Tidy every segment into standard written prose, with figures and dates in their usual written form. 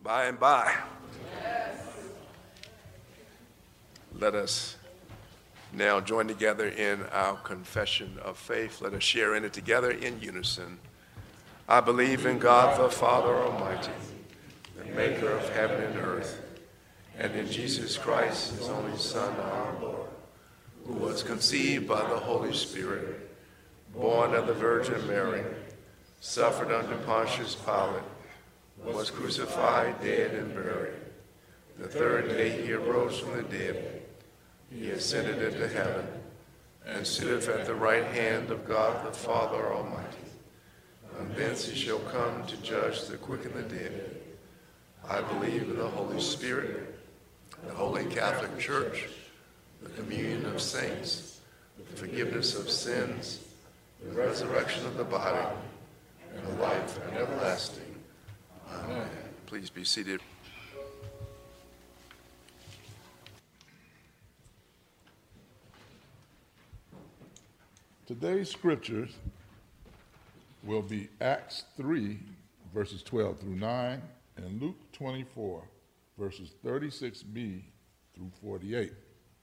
by and by. Let us now join together in our confession of faith. Let us share in it together in unison. I believe in God the Father Almighty, the maker of heaven and earth, and in Jesus Christ, his only Son, our Lord, who was conceived by the Holy Spirit, born of the Virgin Mary, suffered under Pontius Pilate, was crucified, dead, and buried. The third day he arose from the dead. He ascended into heaven, and sitteth at the right hand of God the Father Almighty. And thence he shall come to judge the quick and the dead. I believe in the Holy Spirit, the Holy Catholic Church, the communion of saints, the forgiveness of sins, the resurrection of the body, and the life everlasting. Amen. Please be seated. Today's scriptures will be Acts 3, verses 12 through 9, and Luke 24, verses 36b through 48.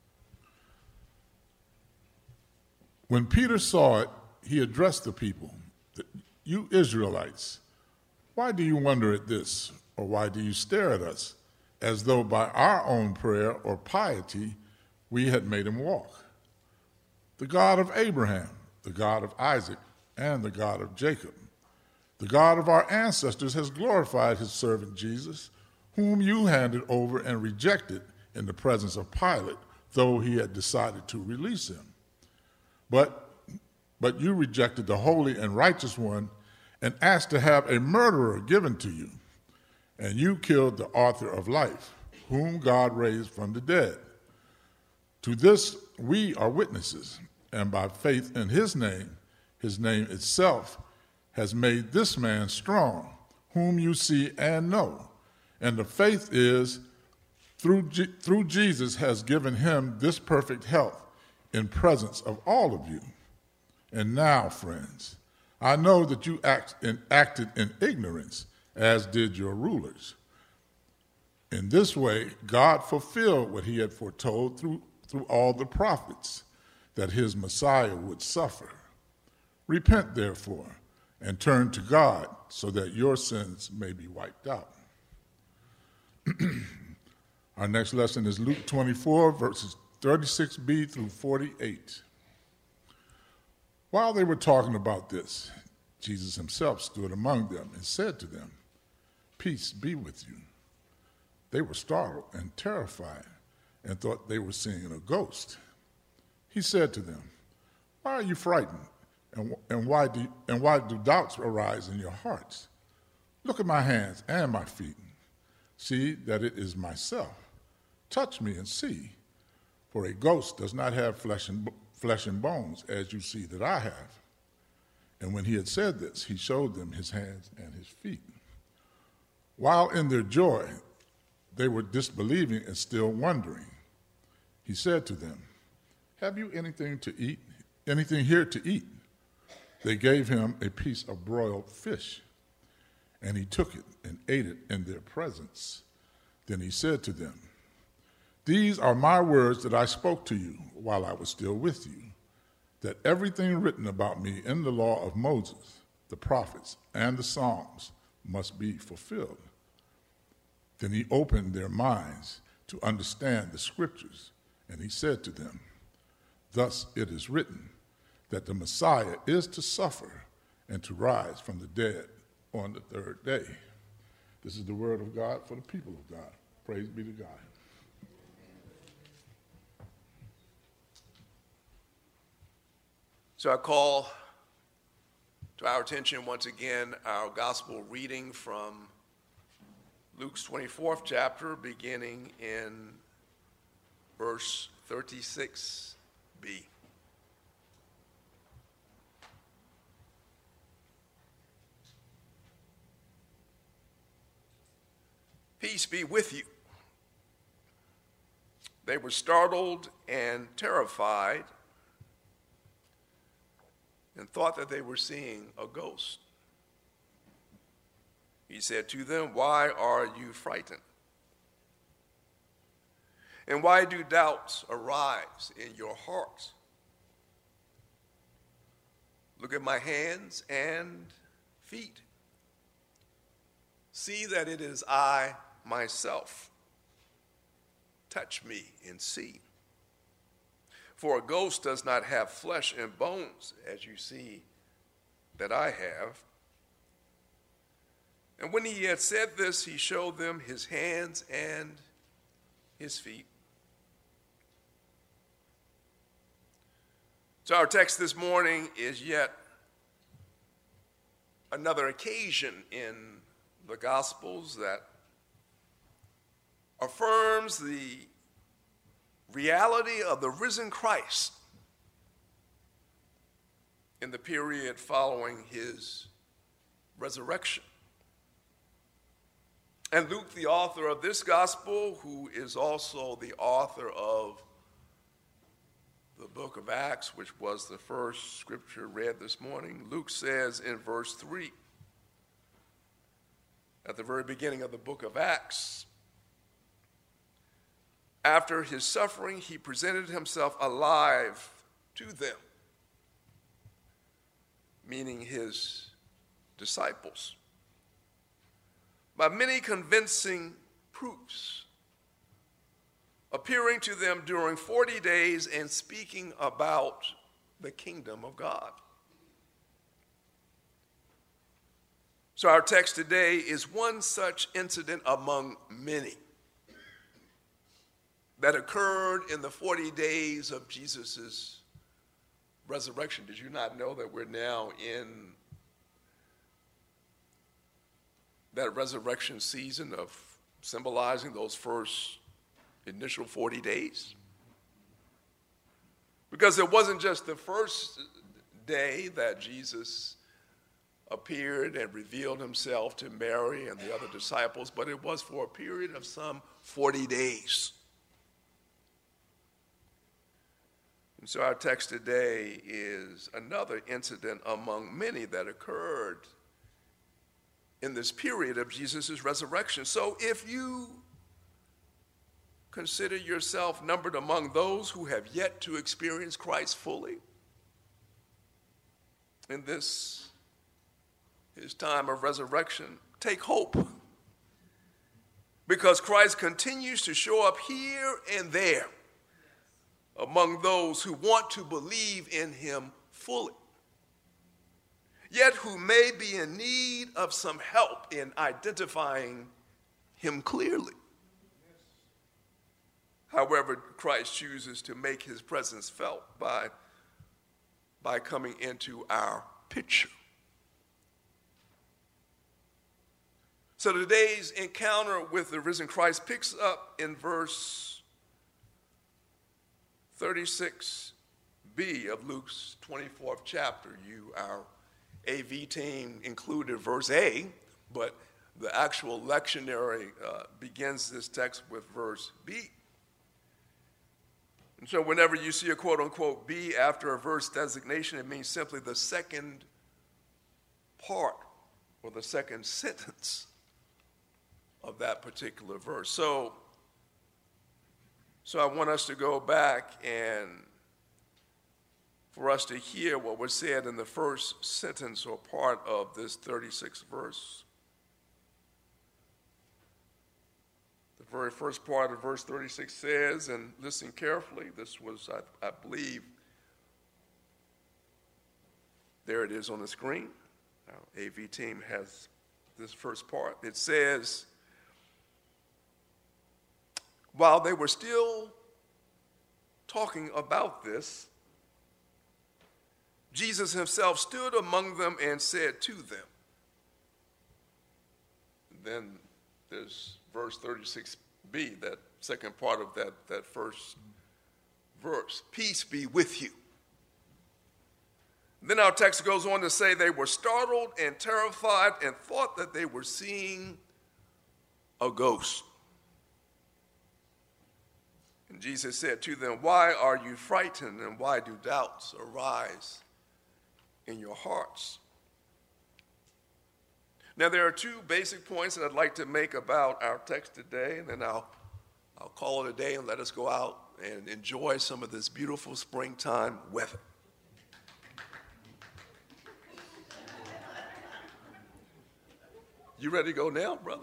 When Peter saw it, he addressed the people, "You Israelites, why do you wonder at this, or why do you stare at us, as though by our own prayer or piety we had made him walk? The God of Abraham, the God of Isaac, and the God of Jacob, the God of our ancestors has glorified his servant Jesus, whom you handed over and rejected in the presence of Pilate, though he had decided to release him. But you rejected the holy and righteous one and asked to have a murderer given to you. And you killed the author of life, whom God raised from the dead. To this we are witnesses, and by faith in his name itself has made this man strong, whom you see and know. And the faith is through Jesus has given him this perfect health in presence of all of you. And now, friends, I know that you acted in ignorance, as did your rulers. In this way, God fulfilled what he had foretold through all the prophets, that his Messiah would suffer. Repent, therefore, and turn to God, so that your sins may be wiped out." Our next lesson is Luke 24, verses 36b through 48. While they were talking about this, Jesus himself stood among them and said to them, "Peace be with you." They were startled and terrified and thought they were seeing a ghost. He said to them, "Why are you frightened? And why do doubts arise in your hearts? Look at my hands and my feet. See that it is myself. Touch me and see. For a ghost does not have flesh and bones, as you see that I have." And when he had said this, he showed them his hands and his feet. While in their joy, they were disbelieving and still wondering. He said to them, "Have you anything here to eat?" They gave him a piece of broiled fish, and he took it and ate it in their presence. Then he said to them, "These are my words that I spoke to you while I was still with you, that everything written about me in the law of Moses, the prophets, and the Psalms must be fulfilled." Then he opened their minds to understand the scriptures, and he said to them, "Thus it is written, that the Messiah is to suffer and to rise from the dead on the third day." This is the word of God for the people of God. Praise be to God. So I call to our attention once again our gospel reading from Luke's 24th chapter, beginning in verse 36b. "Peace be with you." They were startled and terrified and thought that they were seeing a ghost. He said to them, "Why are you frightened? And why do doubts arise in your hearts? Look at my hands and feet. See that it is I myself. Touch me and see. For a ghost does not have flesh and bones, as you see that I have." And when he had said this, he showed them his hands and his feet. So our text this morning is yet another occasion in the Gospels that affirms the reality of the risen Christ in the period following his resurrection. And Luke, the author of this gospel, who is also the author of the book of Acts, which was the first scripture read this morning, Luke says in verse 3, at the very beginning of the book of Acts, after his suffering, he presented himself alive to them, meaning his disciples, by many convincing proofs, appearing to them during 40 days and speaking about the kingdom of God. So our text today is one such incident among many that occurred in the 40 days of Jesus' resurrection. Did you not know that we're now in that resurrection season of symbolizing those first initial 40 days? Because it wasn't just the first day that Jesus appeared and revealed himself to Mary and the other disciples, but it was for a period of some 40 days. And so our text today is another incident among many that occurred in this period of Jesus' resurrection. So if you consider yourself numbered among those who have yet to experience Christ fully in this his time of resurrection, take hope, because Christ continues to show up here and there among those who want to believe in him fully, yet who may be in need of some help in identifying him clearly. However, Christ chooses to make his presence felt by coming into our picture. So today's encounter with the risen Christ picks up in verse 36b of Luke's 24th chapter. Our AV team included verse A, but the actual lectionary begins this text with verse B. And so whenever you see a quote-unquote B after a verse designation, it means simply the second part or the second sentence of that particular verse. So I want us to go back and for us to hear what was said in the first sentence or part of this 36th verse. The very first part of verse 36 says, and listen carefully, this was, I believe, there it is on the screen. Our AV team has this first part. It says, while they were still talking about this, Jesus himself stood among them and said to them. Then there's verse 36b, that second part of that first verse. Peace be with you. Then our text goes on to say they were startled and terrified and thought that they were seeing a ghost. And Jesus said to them, "Why are you frightened, and why do doubts arise in your hearts? Now, there are two basic points that I'd like to make about our text today, and then I'll call it a day and let us go out and enjoy some of this beautiful springtime weather. You ready to go now, brother?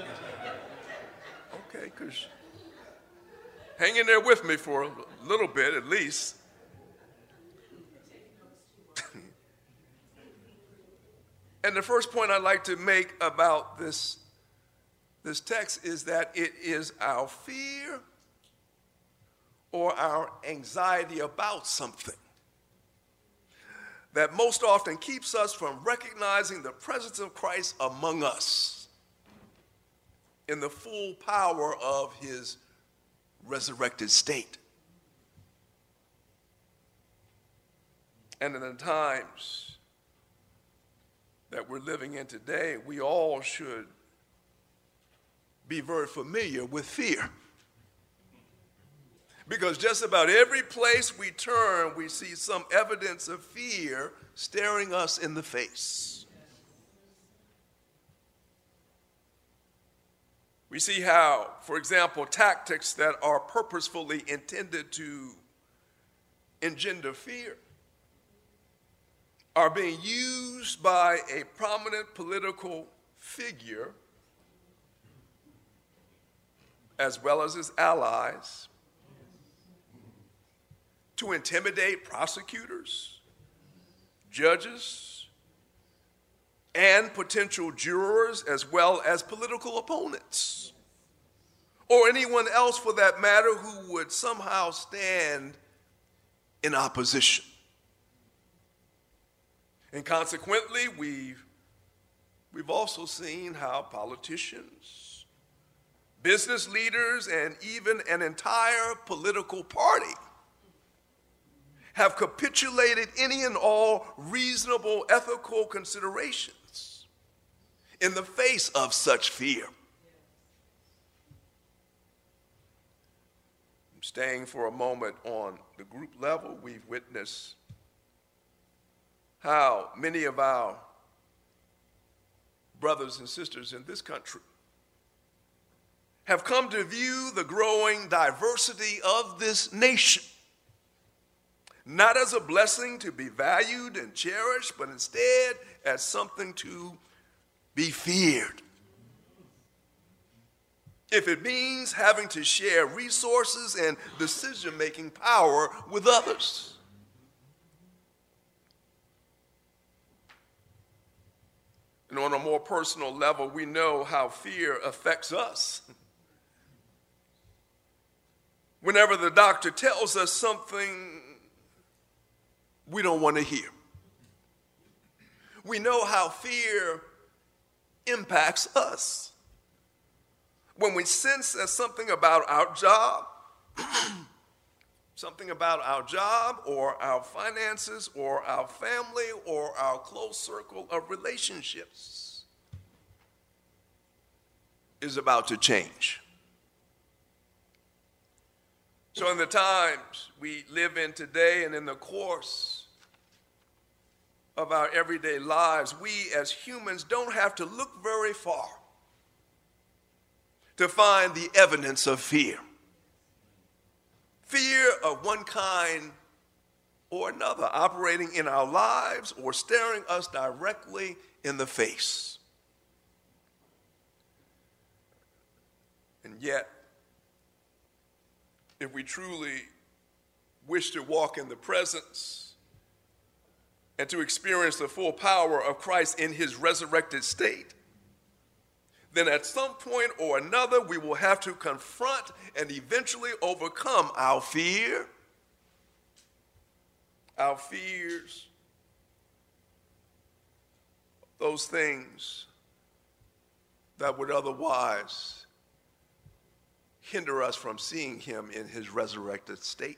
Okay, because hang in there with me for a little bit at least. And the first point I'd like to make about this text is that it is our fear or our anxiety about something that most often keeps us from recognizing the presence of Christ among us in the full power of his resurrected state. And in the times that we're living in today, we all should be very familiar with fear. Because just about every place we turn, we see some evidence of fear staring us in the face. We see how, for example, tactics that are purposefully intended to engender fear are being used by a prominent political figure as well as his allies to intimidate prosecutors, judges, and potential jurors as well as political opponents, or anyone else for that matter who would somehow stand in opposition. And consequently, we've also seen how politicians, business leaders, and even an entire political party have capitulated any and all reasonable ethical considerations in the face of such fear. Staying for a moment on the group level, we've witnessed how many of our brothers and sisters in this country have come to view the growing diversity of this nation not as a blessing to be valued and cherished, but instead as something to be feared. If it means having to share resources and decision-making power with others. And on a more personal level, we know how fear affects us. Whenever the doctor tells us something we don't want to hear, we know how fear impacts us. When we sense that something about our job, or our finances or our family or our close circle of relationships is about to change. So in the times we live in today and in the course of our everyday lives, we as humans don't have to look very far to find the evidence of fear. Fear of one kind or another operating in our lives or staring us directly in the face. And yet, if we truly wish to walk in the presence and to experience the full power of Christ in his resurrected state, then at some point or another, we will have to confront and eventually overcome our fear, our fears, those things that would otherwise hinder us from seeing him in his resurrected state.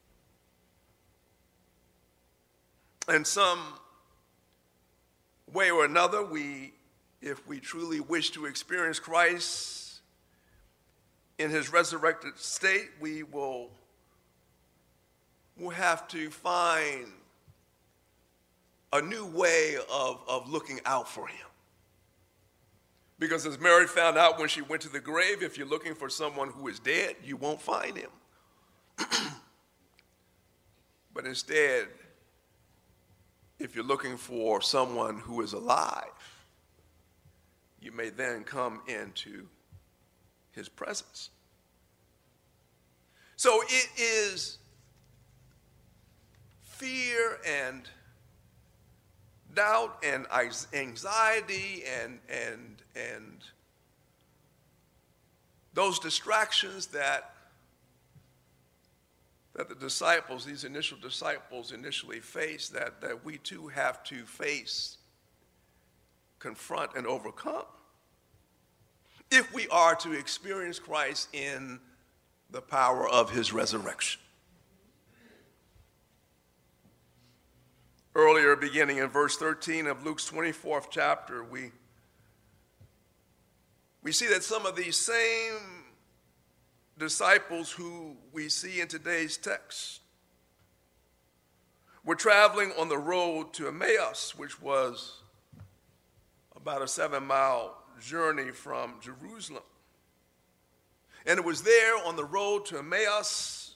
In some way or another, if we truly wish to experience Christ in his resurrected state, we'll have to find a new way of looking out for him. Because as Mary found out when she went to the grave, if you're looking for someone who is dead, you won't find him. But instead, if you're looking for someone who is alive, you may then come into his presence. So it is fear and doubt and anxiety and those distractions that the disciples, these initial disciples initially faced, that we too have to face, confront, and overcome if we are to experience Christ in the power of his resurrection. Earlier, beginning in verse 13 of Luke's 24th chapter, we see that some of these same disciples who we see in today's text were traveling on the road to Emmaus, which was about a 7-mile journey from Jerusalem. And it was there on the road to Emmaus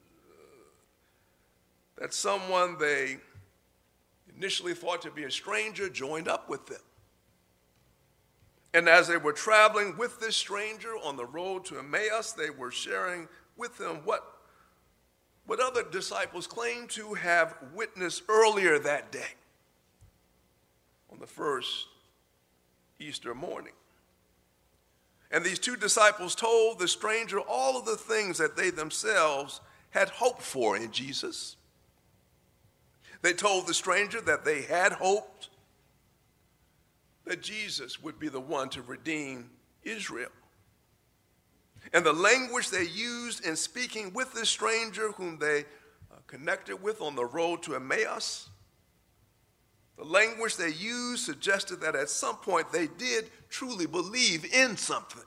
that someone they initially thought to be a stranger joined up with them. And as they were traveling with this stranger on the road to Emmaus, they were sharing with him what other disciples claimed to have witnessed earlier that day on the first Easter morning. And these two disciples told the stranger all of the things that they themselves had hoped for in Jesus. They told the stranger that they had hoped that Jesus would be the one to redeem Israel. And the language they used in speaking with this stranger whom they connected with on the road to Emmaus, the language they used suggested that at some point they did truly believe in something.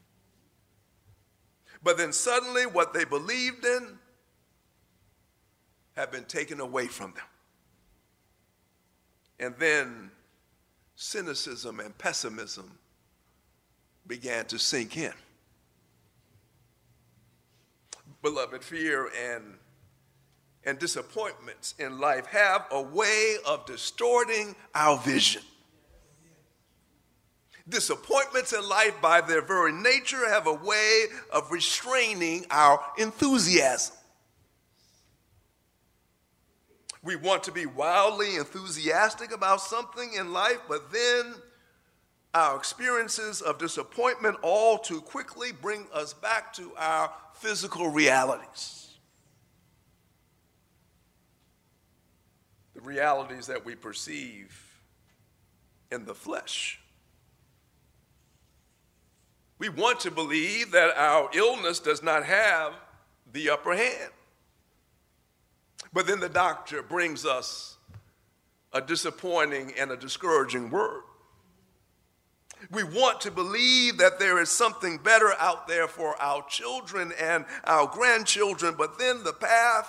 But then suddenly what they believed in had been taken away from them. And then cynicism and pessimism began to sink in. Beloved, fear and disappointments in life have a way of distorting our vision. Disappointments in life, by their very nature, have a way of restraining our enthusiasm. We want to be wildly enthusiastic about something in life, but then our experiences of disappointment all too quickly bring us back to our physical realities. The realities that we perceive in the flesh. We want to believe that our illness does not have the upper hand. But then the doctor brings us a disappointing and a discouraging word. We want to believe that there is something better out there for our children and our grandchildren, but then the path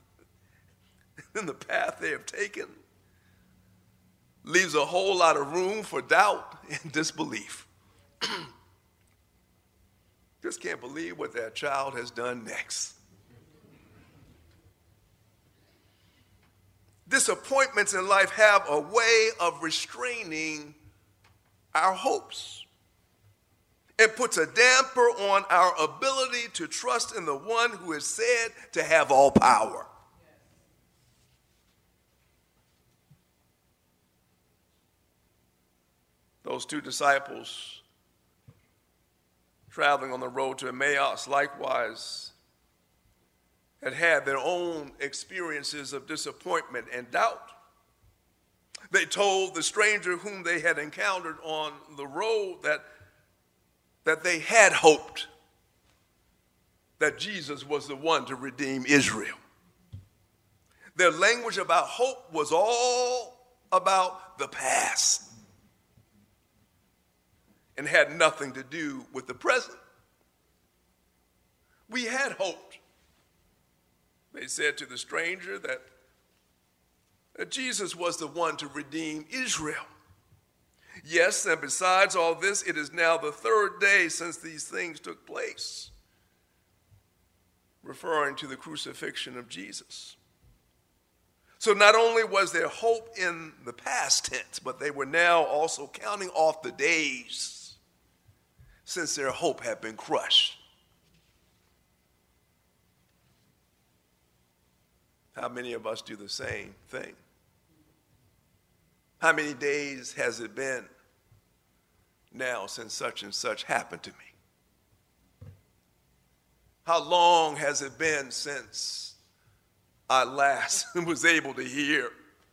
they have taken leaves a whole lot of room for doubt and disbelief. Just can't believe what that child has done next. Disappointments in life have a way of restraining our hopes. It puts a damper on our ability to trust in the one who is said to have all power. Those two disciples traveling on the road to Emmaus likewise had their own experiences of disappointment and doubt. They told the stranger whom they had encountered on the road that they had hoped that Jesus was the one to redeem Israel. Their language about hope was all about the past and had nothing to do with the present. We had hoped, they said to the stranger, that Jesus was the one to redeem Israel. Yes, and besides all this, it is now the third day since these things took place, referring to the crucifixion of Jesus. So not only was there hope in the past tense, but they were now also counting off the days since their hope had been crushed. How many of us do the same thing? How many days has it been now since such and such happened to me? How long has it been since I last was able to hear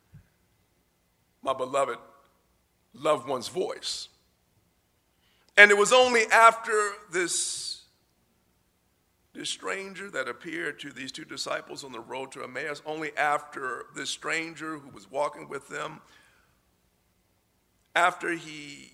my beloved loved one's voice? And it was only after this stranger that appeared to these two disciples on the road to Emmaus, only after this stranger who was walking with them, after he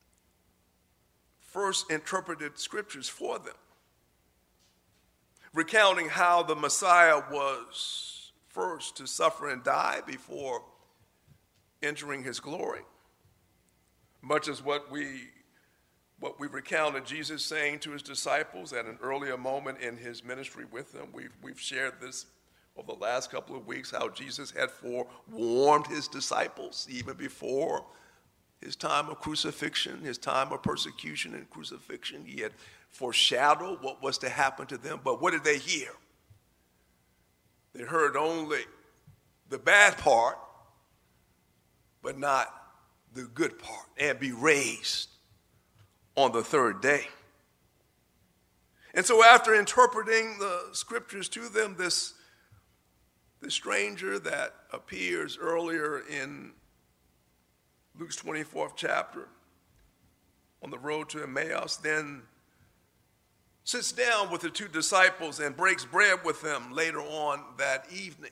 first interpreted scriptures for them, recounting how the Messiah was first to suffer and die before entering his glory, much as what we recounted Jesus saying to his disciples at an earlier moment in his ministry with them. We've shared this over the last couple of weeks, how Jesus had forewarned his disciples even before his time of crucifixion, his time of persecution and crucifixion. He had foreshadowed what was to happen to them. But what did they hear? They heard only the bad part, but not the good part, and be raised on the third day. And so after interpreting the scriptures to them, this stranger that appears earlier in Luke's 24th chapter on the road to Emmaus then sits down with the two disciples and breaks bread with them later on that evening.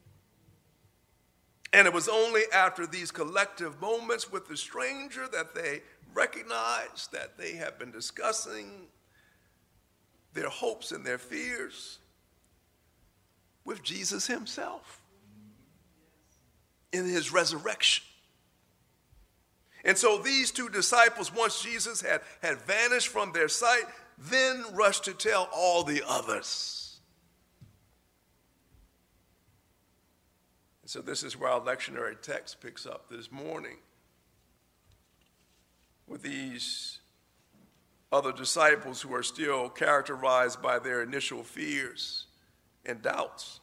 And it was only after these collective moments with the stranger that they recognized that they have been discussing their hopes and their fears with Jesus himself in his resurrection. And so these two disciples, once Jesus had vanished from their sight, then rushed to tell all the others. And so this is where our lectionary text picks up this morning, with these other disciples who are still characterized by their initial fears and doubts.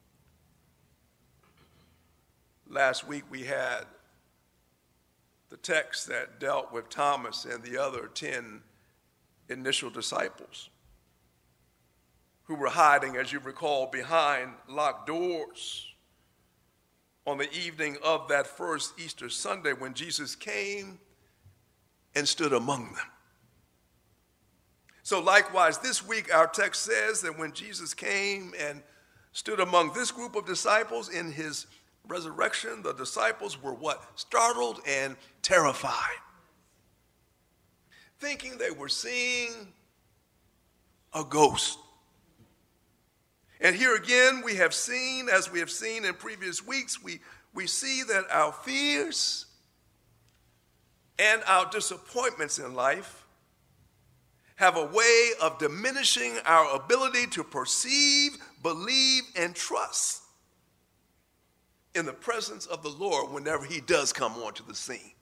Last week we had the text that dealt with Thomas and the other 10 initial disciples who were hiding, as you recall, behind locked doors on the evening of that first Easter Sunday when Jesus came and stood among them. So likewise, this week our text says that when Jesus came and stood among this group of disciples in his resurrection, the disciples were what? Startled and terrified, thinking they were seeing a ghost. And here again, we have seen, as we have seen in previous weeks, we see that our fears and our disappointments in life have a way of diminishing our ability to perceive, believe, and trust in the presence of the Lord whenever he does come onto the scene.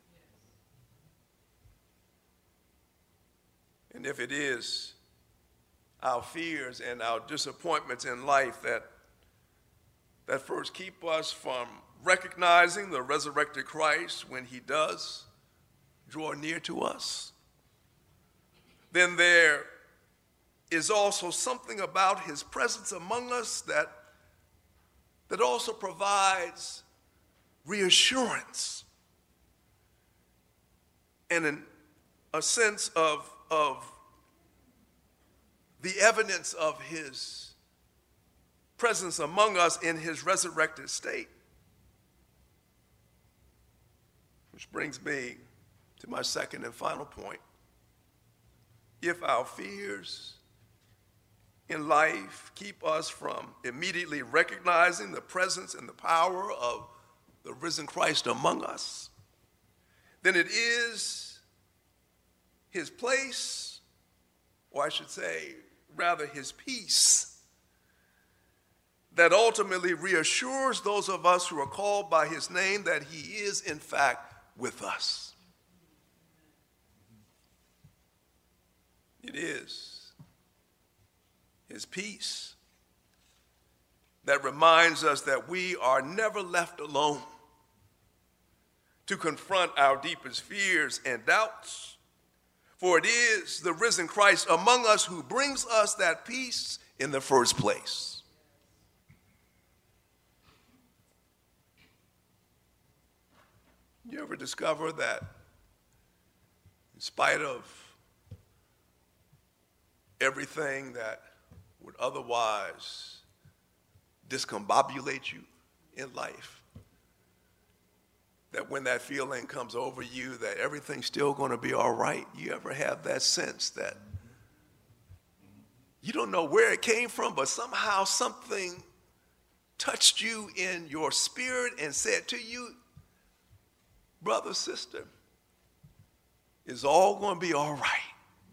And if it is our fears and our disappointments in life that first keep us from recognizing the resurrected Christ when he does draw near to us, then there is also something about his presence among us that also provides reassurance and a sense of the evidence of his presence among us in his resurrected state. Which brings me to my second and final point. If our fears in life keep us from immediately recognizing the presence and the power of the risen Christ among us, then it is his place, or I should say, rather his peace, that ultimately reassures those of us who are called by his name that he is, in fact, with us. It is his peace that reminds us that we are never left alone to confront our deepest fears and doubts. For it is the risen Christ among us who brings us that peace in the first place. You ever discover that in spite of everything that would otherwise discombobulate you in life, that when that feeling comes over you that everything's still going to be all right? You ever have that sense that you don't know where it came from, but somehow something touched you in your spirit and said to you, brother, sister, it's all going to be all right.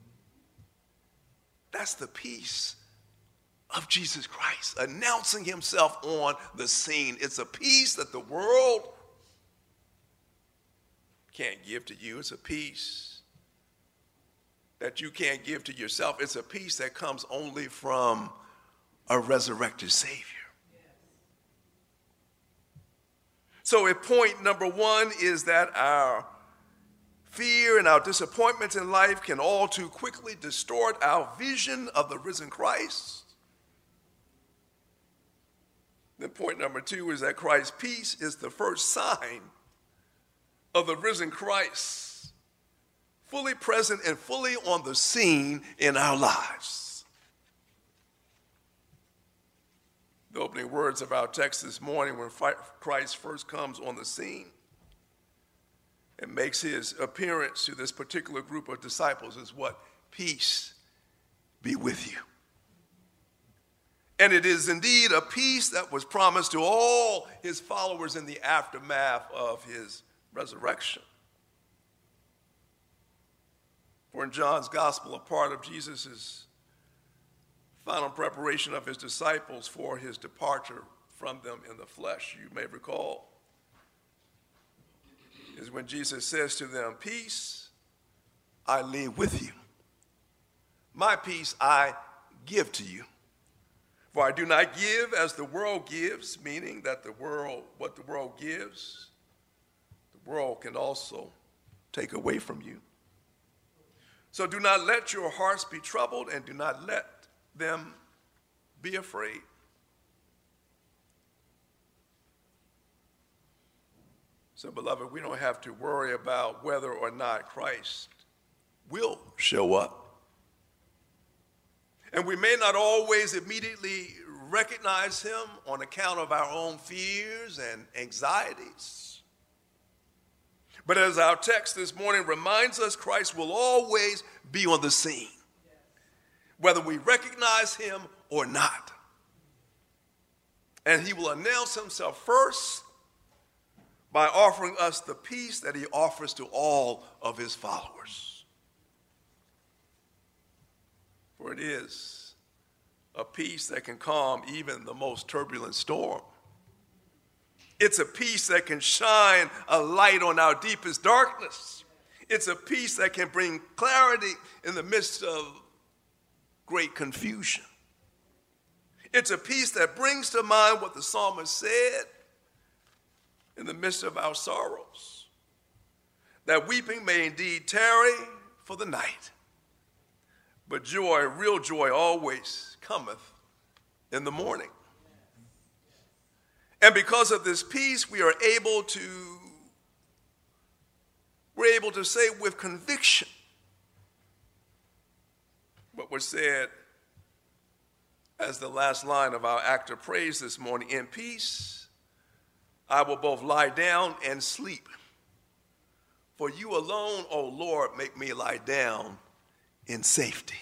That's the peace of Jesus Christ, announcing himself on the scene. It's a peace that the world can't give to you. It's a peace that you can't give to yourself. It's a peace that comes only from a resurrected Savior. So if point number one is that our fear and our disappointments in life can all too quickly distort our vision of the risen Christ, then point number two is that Christ's peace is the first sign of the risen Christ, fully present and fully on the scene in our lives. The opening words of our text this morning, when Christ first comes on the scene and makes his appearance to this particular group of disciples, is what? Peace be with you. And it is indeed a peace that was promised to all his followers in the aftermath of his resurrection. For in John's gospel, a part of Jesus' final preparation of his disciples for his departure from them in the flesh, you may recall, is when Jesus says to them, peace I leave with you. My peace I give to you. For I do not give as the world gives, meaning that what the world gives, the world can also take away from you. So do not let your hearts be troubled, and do not let them be afraid. So, beloved, we don't have to worry about whether or not Christ will show up. And we may not always immediately recognize him on account of our own fears and anxieties. But as our text this morning reminds us, Christ will always be on the scene, whether we recognize him or not. And he will announce himself first by offering us the peace that he offers to all of his followers. For it is a peace that can calm even the most turbulent storm. It's a peace that can shine a light on our deepest darkness. It's a peace that can bring clarity in the midst of great confusion. It's a peace that brings to mind what the psalmist said in the midst of our sorrows, that weeping may indeed tarry for the night, but joy, real joy, always cometh in the morning. And because of this peace, we're able to say with conviction what was said as the last line of our act of praise this morning: in peace I will both lie down and sleep. For you alone, O Lord, make me lie down in safety.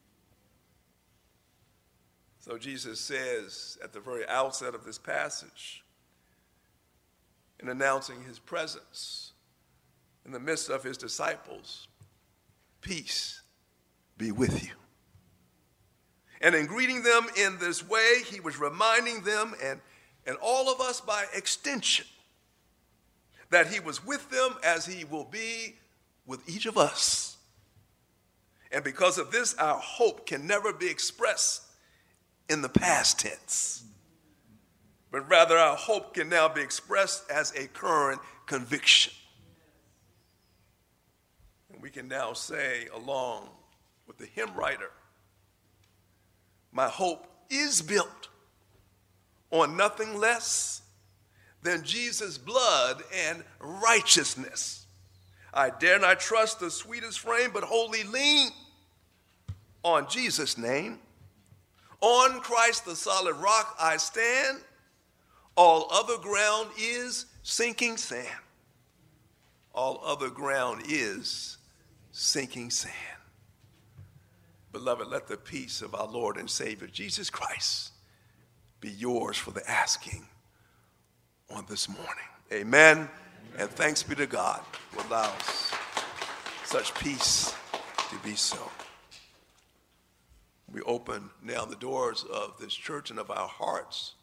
So Jesus says at the very outset of this passage, in announcing his presence, in the midst of his disciples, peace be with you. And in greeting them in this way, he was reminding them and all of us by extension that he was with them as he will be with each of us. And because of this, our hope can never be expressed in the past tense, but rather our hope can now be expressed as a current conviction. And we can now say, along with the hymn writer, my hope is built on nothing less than Jesus' blood and righteousness. I dare not trust the sweetest frame, but wholly lean on Jesus' name. On Christ the solid rock I stand. All other ground is sinking sand. All other ground is sinking sand. Beloved, let the peace of our Lord and Savior Jesus Christ be yours for the asking on this morning. Amen. And thanks be to God who allows such peace to be so. We open now the doors of this church and of our hearts